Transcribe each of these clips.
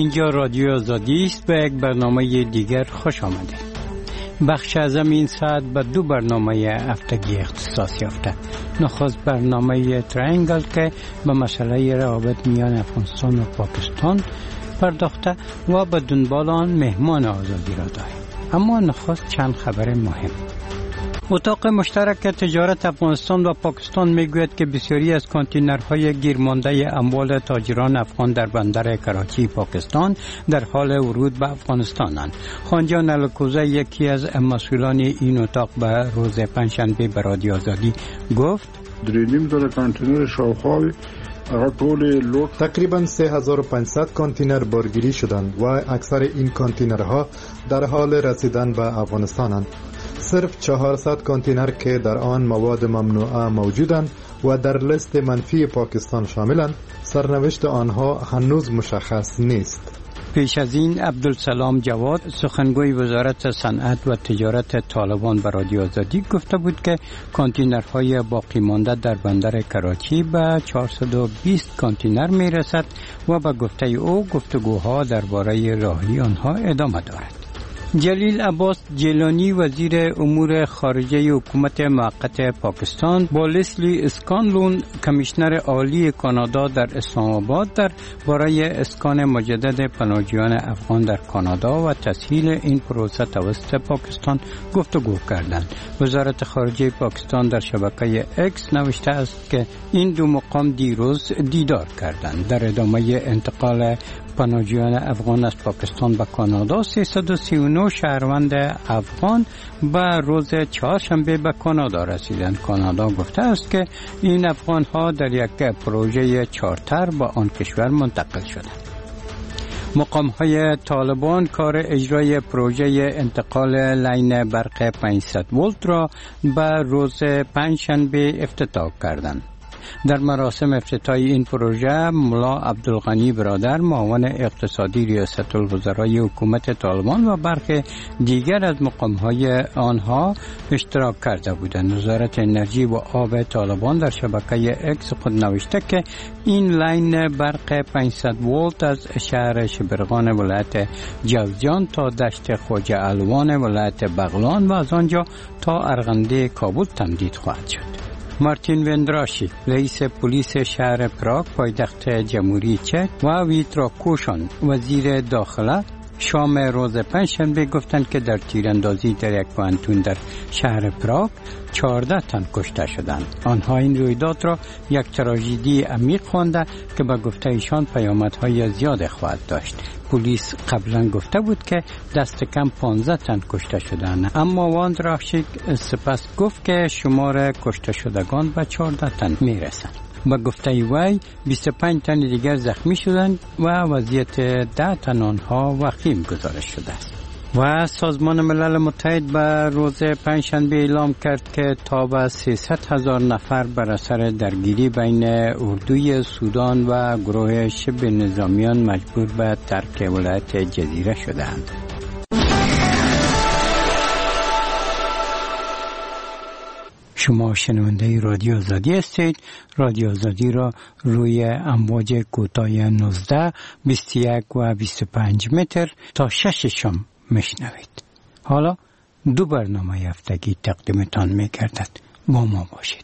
اینجا رادیو آزادی است. به یک برنامه دیگر خوش آمدید. بخش از این ساعت به دو برنامه هفتگی اختصاص یافته. نخست برنامه ترینگل که به مسئله روابط میان افغانستان و پاکستان پرداخته و به دنبال آن مهمان آزادی را داریم. اما نخست چند خبر مهم. اتاق مشترک تجارت افغانستان و پاکستان میگوید که بسیاری از کانتینرهای گیرمانده اموال تاجران افغان در بندر کراچی پاکستان در حال ورود به افغانستانند. خانجان الکوزه یکی از مسئولان این اتاق به روز پنجشنبه به رادیو آزادی گفت 3,500 کانتینر شاوخوا تقریباً 3500 کانتینر بارگیری شدند و اکثر این کانتینرها در حال رسیدن به افغانستانند. صرف 400 کانتینر که در آن مواد ممنوعه موجودند و در لیست منفی پاکستان شاملند، سرنوشت آنها هنوز مشخص نیست. پیش از این عبدالسلام جواد سخنگوی وزارت صنعت و تجارت طالبان به رادیو آزادی گفته بود که کانتینرهای باقی مانده در بندر کراچی به 420 کانتینر می رسد و به گفته او گفتگوها درباره راهی آنها ادامه دارد. جلیل عباس جیلانی وزیر امور خارجه حکومت موقت پاکستان با لسلی اسکانلون کمیشنر عالی کانادا در اسلام آباد در برای اسکان مجدد پناهجویان افغان در کانادا و تسهیل این پروسه توسط پاکستان گفتگو کردند. وزارت خارجه پاکستان در شبکه اکس نوشته است که این دو مقام دیروز دیدار کردند. در ادامه انتقال پناهجویان افغان از پاکستان به کانادا 339 شهروند افغان به روز چهارشنبه به کانادا رسیدند. کانادا گفته است که این افغان ها در یک پروژه چارتر به آن کشور منتقل شدند. مقام های طالبان کار اجرای پروژه انتقال لاین برق 500 ولت را به روز پنجشنبه افتتاح کردند. در مراسم افتتاحی این پروژه ملا عبدالغنی برادر معاون اقتصادی ریاست الوزرای حکومت طالبان و برخی دیگر از مقام‌های آنها اشتراک کرده بودند. وزارت انرژی و آب طالبان در شبکه اکس خود نوشته که این لاین برق 500 ولت از شهر شبرغان ولایت جوزجان تا دشت خواجه الوان ولایت بغلان و از آنجا تا ارغنده کابل تمدید خواهد شد. مارتین وندراشی رئیس پلیس شهر پراگ پایتخت جمهوری چک و ویترا کوشان وزیر داخله شام روز پنجشنبه گفتند که در تیراندازی در یک پوهنتون در شهر پراگ 14 تن کشته شدند. آنها این رویداد را یک تراژدی عمیق خوانده که به گفته ایشان پیامدهای زیاد خواهد داشت. پلیس قبلا گفته بود که دست کم 15 تن کشته شدند، اما واندراشیک سپس گفت که شمار کشته شدگان به 14 تن میرسند. با گفته وی 25 تن دیگر زخمی شدند و وضعیت 10 تن آنها وخیم گزارش شده است. و سازمان ملل متحد به روز پنجشنبه اعلام کرد که تا به 300,000 نفر بر اثر درگیری بین اردوی سودان و گروه شبه نظامیان مجبور به ترک ولایت جزیره شدند. شما شنونده رادیو آزادی هستید. رادیو آزادی را روی امواج کوتاه 19، 21 و 25 متر تا 6 شام میشنوید. حالا دو برنامه هفتگی تقدیمتان می‌گردد. با ما باشید.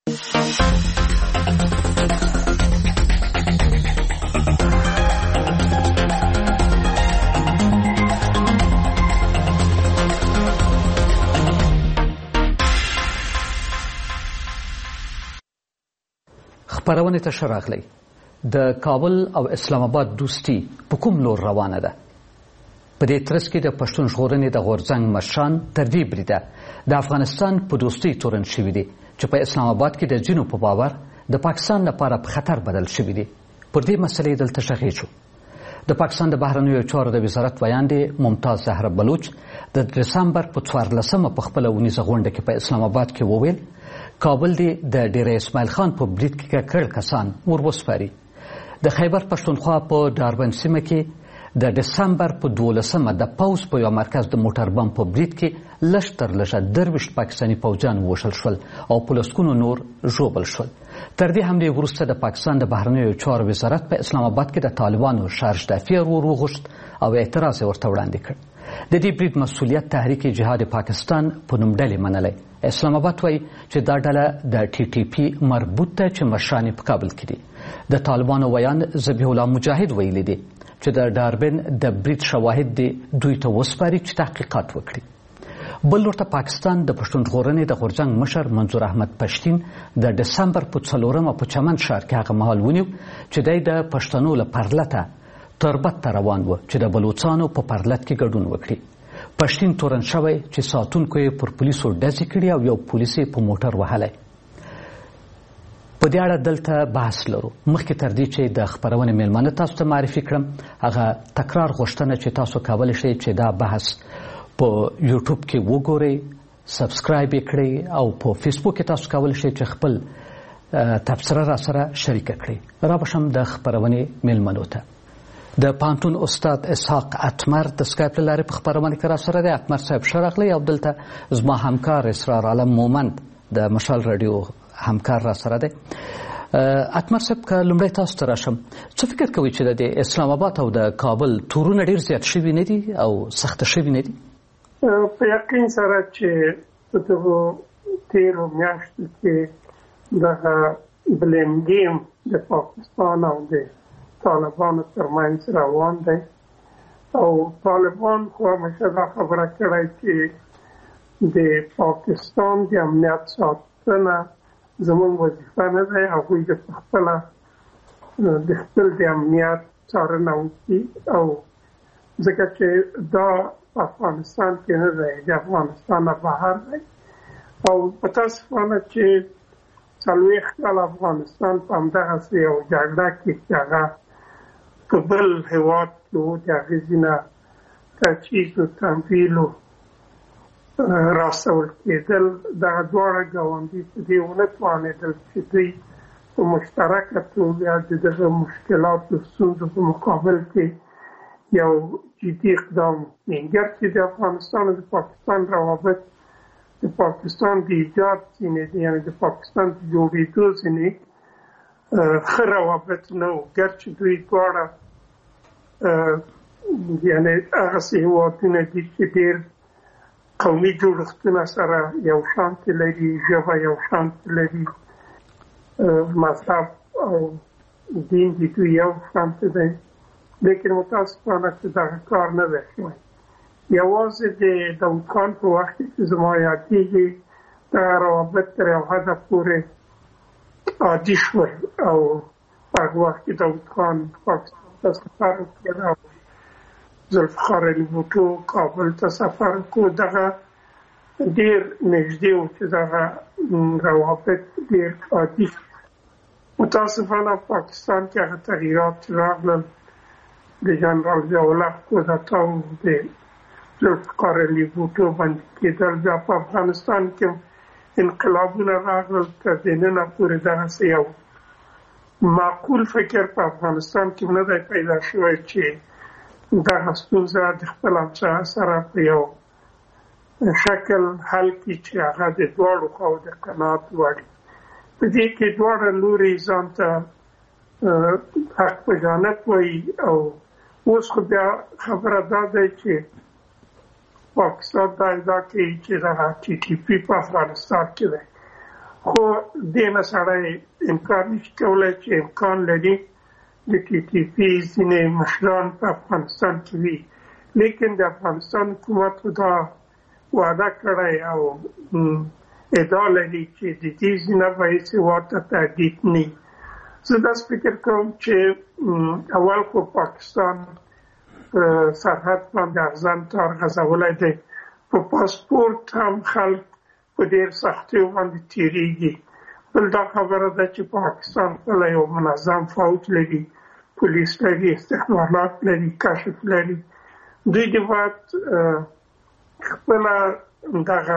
خبرونه ته شراغلی د کابل او اسلام آباد دوستی په کوم لور روانه ده؟ په دې ترڅ کې د پښتون ژغورنې د غورځنګ مشران تر دې بریده د افغانستان په دوستۍ تورن شوي دي چې په اسلام آباد کې د ځینو په باور د پاکستان لپاره په خطر بدل شوي دي. پر دې مسلې دلته غږیږو. د پاکستان د بهرنیو چارو د وزارت ویاندې ممتاز زهره بلوچ د دسمبر په 14مه په خپله اونیزه غونډه کې په اسلام آباد کې وویل کابل دی د ډیر اسماعیل خان په برید کې کړل کسان ور وسپاري. د خیبر پښتونخوا په داربن سیمه کې د دسمبر په 12 د پوځ په یو مرکز د موټر بم په برید کې لږ تر لږه 23 پاکستاني پوځیان ووژل شول او په لسګونو نور ژوبل شول. تر دې حملې وروسته د پاکستان د بهرنیو چارو وزارت په اسلام آباد کې د طالبانو شارج دافع وغوښت او اعتراض یې ورته وړاندې کړ. د دې برید مسؤلیت تحریک جهاد پاکستان په نوم ډلې منلی. اسلام آباد وایي چې دا ډله د TTP مربوط ده چې مشران یې په کابل کې دي. د طالبانو ویان ذبیح الله مجاهد ویلي دي چې د ډاربن د برید شواهد دي دوی ته وسپاري چې تحقیقات وکړي. بل ورته پاکستان د پښتون ژغورنې د غورځنګ مشر منظور احمد پښتین د دسمبر په 4 په چمن ښار کې هغه مهال ونیو چې دی د پښتنو له پرلته تربت ته روان و چې د بلوڅانو په پرلت کې ګډون وکړي. پښتین تورن شوی چې ساتونکو یې پر پولیسو ډزې کړي او یو پولیس یې په موټر وهلی. په دې اړه دلته بحث لرو. مخکې تر دې چې د خپرونې میلمانه تاسو ته معرفي کړم، هغه تکرار غوښتنه چې تاسو کولی شئ چې دا بحث په یوټیوب کې وګورئ، سبسکرایب یې کړئ او په فیسبوک کې تاسو کولی شئ چې خپل تبصره را سره شریکه کړئ. را بشم د خپرونې میلمنو ته. د پانتون استاد اسحاق اتمر د سکایپ له لارې په خپرونه کې را سره دی. اتمر صاحب ښه راغلی. او دلته زما همکار اسرار عالم مومند د مشال رادیو همکار را سره دی. اتمر صاحب که لومړی تاسو ته راشم، څه فکر کوئ چې د اسلام آباد او د کابل تورونه ډېر زیات شوي نه دي او سخته شوي نه دي؟ په یقین سره چې په دغو تېرو میاشتو کې دغه بلیم ګیم د پاکستان او د طالبانو ترمنځ روان دی او طالبان خو همیشه دا خبره کړې چې د پاکستان د امنیت ساتنه زموږ وظیفه نه دی. هغوی د خپله د خپل د امنیت څارنه وکړي او ځکه چې دا په افغانستان کې نه دی، د افغانستان نه بهر دی او متاسفانه چې 40 کاله افغانستان په همدغسې یو جګړه کې چې هغه په بل هېواد کې و، د هغې ځینه تجهیز و تمویل و راسول کېدل، دغه دواړه ګاونډي په دې ونه توانېدل چې دوی په مشترکه توګه د دغه مشکلاتو ستونزو په مقابل کې یو جدي اقدام وکړي. ګرچې د افغانستان او د پاکستان روابط د پاکستان د ایجاد ځینې دي، یعنې د پاکستان د جوړېدو ځینې ښه روابط نه و، ګرچې دوی دواړه یعنې هغسې هېوادونه دي چې ډېر قومي جوړښتونه سره یو شانتې لري، ژبه یو شانتې لري، مذهب او دین د دوی یو شانتې دی، لیکن متاسفانه چې دغه کار نه دی شوی. یوازې د داود خان په وخت کې چې زما یادېږي دغه روابط تر یو حده پورې عادي شول او په هغه وخت کې داود خان پاکستان ته سفر وکړ او ذوالفقار علي بوټو کابل ته سفر وکړو. دغه ډېر نږدې و چې دغه روابط ډېر عادي شو. متاسفانه پاکستان کې هغه تغییرات چې راغلل د جنرال ضیاءالله کودتا او د ذوالفقار علي بوټو باندې کېدل، بیا په افغانستان کې انقلابونه راغلل. تر دې ننه پورې دغسې یو معقول فکر په افغانستان کې نه دی پیدا شوی چې دغه ستونزه د خپل همسایه سره په یو شکل حل کړي چې هغه د دواړو خواو د قناعت وړ وي. په دې کې دواړه لوري ځان ته حق په جانب وایي او اوس خو بیا خبره دا دی چې پاکستان دا ادعا کوي چې دغه TTP په افغانستان کې دی، خو دې نه سړی انکار نشي کولی چې امکان لري د TTP ځینې مشران په افغانستان کې وي، لیکن د افغانستان حکومت دا وعده کړی او ادعا لري چې د دې ځینه به هېڅ هېواد ته تهدید نه وي. زه داسې فکر کوم چې اول خو پاکستان سرحد باندې ارزان تار غځولی دی، په پاسپورت هم خلک په ډېر سختیو باندې تېرېږي. بل دا خبره ده چې پاکستان خپله یو منظم فوج لري، پولیس لري، استخبارات لري، کشف لري. دوی دې باید خپله دغه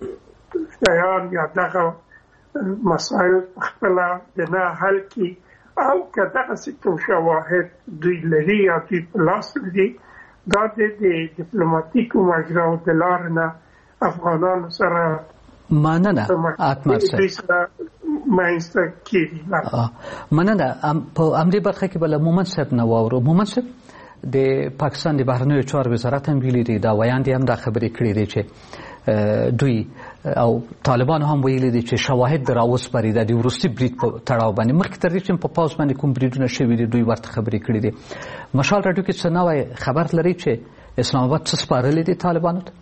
شیان یا دغه مسایل خپله د نه حل کړي او که دغسې کوم شواهد دوی لري یا دوی په لاس لري دا د ډیپلوماتیکو مجراو د لارې نه افغانانو سره مننه اتمر صاحب منځته کېږي. مننه. په همدې برخه کې به له مومن صاحب نه واورو. مومن صاحب د پاکستان د بهرنیو چارو وزارت هم ویلي دي، دا ویاندې هم دا خبرې کړې دي چې دوی او طالبان هم ویلي دي چې شواهد د راوسپاري د وروستي برید په تړاو باندې مخکې تر دې چې په پاوز باندې کوم بریدونه شوي دي دوی ورته خبرې کړې دي. مشال راډیو کې څه نوی خبر لري چې اسلام آباد څه سپارلي دي طالبانو ته؟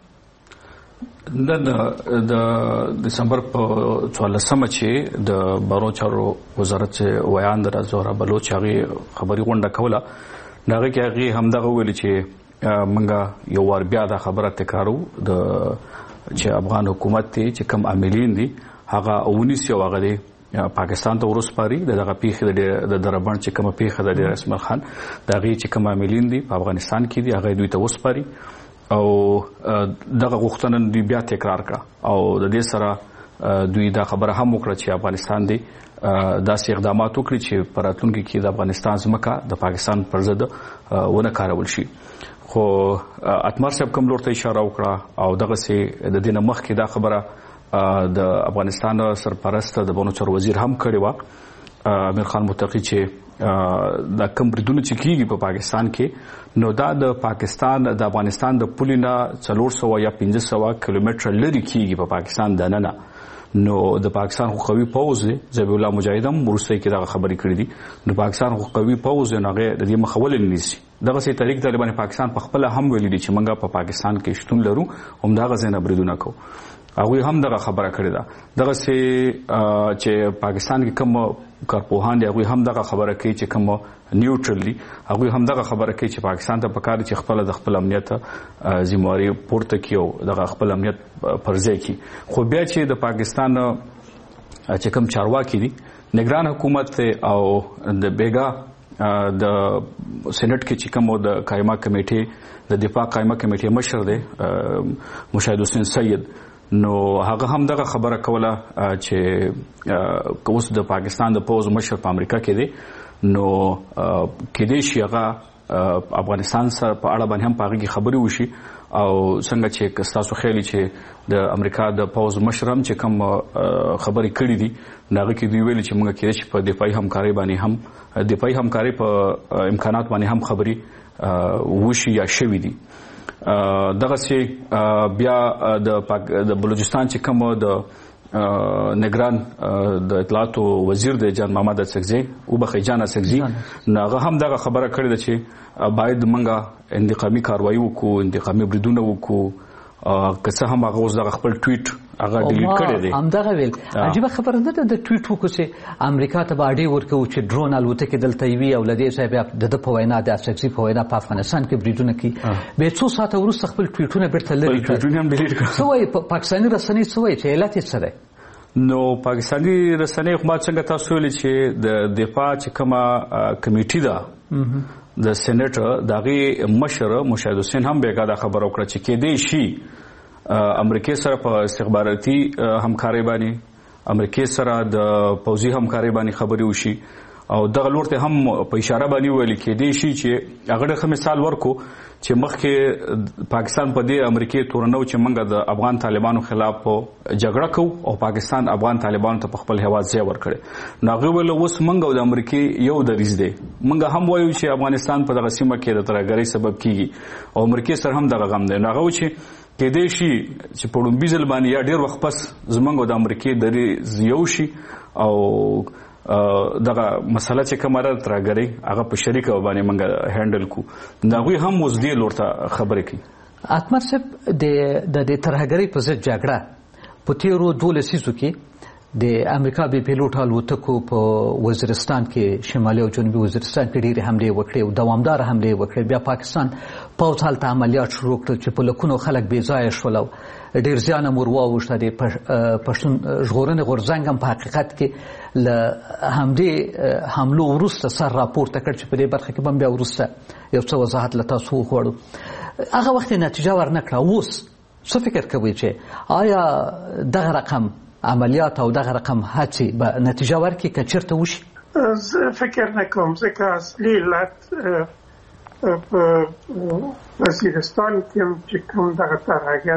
د دسمبر په 14مه چې د بهرنیو چارو وزارت ویاند زهرا بلوچ هغه خبري غونډه کوله، هغه کې هغه همدغه ویل چې منګه یو ور بیا د خبره تکرارو د چې افغان حکومت ته چې کم عاملین دي هغه 19 یو هغه پاکستان ته ورسپاري دغه پیښه د دربند چې کوم پیښه د اسماعیل خان دغه چې کوم عاملین دي په افغانستان کې دي هغه دوی ته ورسپاري او دغه غوښتنه دوی بیا تکرار کړه او د دې سره دوی دا خبره هم وکړه چې افغانستان دی داسې اقدامات وکړي چې په راتلونکي کې د افغانستان ځمکه د پاکستان پر ضد ونه کارول شي. خو اتمر صاحب کوم لور ته اشاره وکړه او دغه سي د دینه مخکې دا خبره د افغانستان سرپرست د بهرنیو چارو وزیر هم کړې و امیر خان متقی چې دا کوم بریدونه چې کیږي په پاکستان کې نو دا د پاکستان د افغانستان د پولینا 400 یا 500 کیلومتر لري کیږي په پاکستان دننه. نو د پاکستان خو قوي پوز دی ذبیح الله مجاهدم ورسته کې دا خبرې کړې دي نو پاکستان خو قوي پوز نه غي د دې مخول نیسي دغه سي طریق طالبان پاکستان په خپل هم ویلي دي چې منګه په پاکستان کې شتون لرو هم دا غزنه بریدونه کو هغه هم دغه خبره کړې ده دغه سي چې پاکستان کې کوم کارپوهان دی هغه هم دغه خبره کوي چې کوم نیوټرلی هغه هم دغه خبره کوي چې پاکستان ته پکاره چې خپل د خپل امنیت ذمہواری پورته کیو دغه خپل امنیت پرځای کی خو بیا چې د پاکستان چې کوم چارواکي دي نگران حکومت او د بیگا د سېنات کې چې کوم د قائمه کمیټه د دفاع قائمه کمیټه مشر دی مشاهد حسین سید نو هغه هم دغه خبره کوله چې اوس د پاکستان د پوز مشر په امریکا کې دی نو کې دې شي هغه افغانستان سره په اړه باندې هم پاږي خبري وشي او څنګه چې تاسو خیالي چې د امریکا د پوز مشرم چې کوم خبري کړې دي ناغه کې دوی ویل چې موږ کې چې په دفاعي همکاري باندې هم دفاعي همکاري په امکانات باندې هم خبري وشي یا شوي دي. دغه سي بیا د بلوچستان چې کوم د نگران د اطلاعات وزیر د جان محمد اڅکزي او بخي جان اڅکزي ناغه هم دغه خبره کړې ده چې باید منګه انتقامي کاروایی وکړو انتقامي بریدونه وکړو که څه هم هغه اوس دغه خپل ټویټ هغه ډیلیټ کړی دی هم دغه ویل عجیب خبره ده د ټویټ وکړو چې امریکا ته باندې ورکو چې ډرون الوتکې دلته وی او لدې صاحب د په وینا د اڅکزي په وینا په افغانستان کې بریدونه کوي به څو ساعته وروسته خپل ټویټونه بیرته لري ټویټونه هم ډیلیټ کړل سوې پاکستاني رسنۍ سوې چې علت یې څه ده نو پاکستاني رسنۍ خو ما څنګه تاسو ویل چې د دفاع چې کومه کمیټه ده د سېنیټر دغه مشر مشاهد حسین هم بیګا دا خبر وکړه چې کې دی شي امریکای سره په استخباراتي همکاري باندې امریکای سره د پوځي همکاري باندې خبري وشي او دغه لور ته هم په اشاره باندې ویل کې دی شي چې هغه د مثال ورکو چې مخکې پاکستان په دې امریکای تورنو چې منګه د افغان طالبانو خلاف جګړه کو او پاکستان افغان طالبانو ته په خپل هواد ځای ورکړي نو هغه ول اوس منګه د امریکای یو دریز دی منګه هم وایو چې افغانستان په دغه سیمه کې د ترګری سبب کیږي او امریکای سره هم دغه غم دی نو هغه چې کې دې شي چې په لومبي ځل باندې یا ډیر وخت پس زمونږ د امریکای درې زیو شي او دغه مسله چې کومه ترګری هغه په شریک باندې موږ هندل کو دا غوي هم وزدي لورته خبرې کوي اتمر صاحب د ترګری په ضد جګړه په تیرو 12 سیزو کې د امریکا به پیلوټ الوتکو په وزیرستان کې شمالي او جنوبي وزیرستان کې ډېری حمله وکړې او دوامدار حمله وکړې بیا پاکستان پوځ حالت عملیات شروع کړل چې په لکونو خلک بې ځای شول ډېر زیان مور واوښته د پښتون ژغورنې غورځنګ هم په حقیقت کې ل همدې حملو وروسته سر راپورته کړ چې په دې برخه کې هم بیا وروسته یو څه وضاحت له تاسو وغواړو هغه وخت نتیجه ورنکړه اوس څه فکر کوئ چې آیا دغه رقم عملیات او دغه رقم هڅې به نتیجه ورکړي که چیرته وشي فکر نکوم ځکه اصلي علت په وزیرستان کې چې کوم دغه طرحګر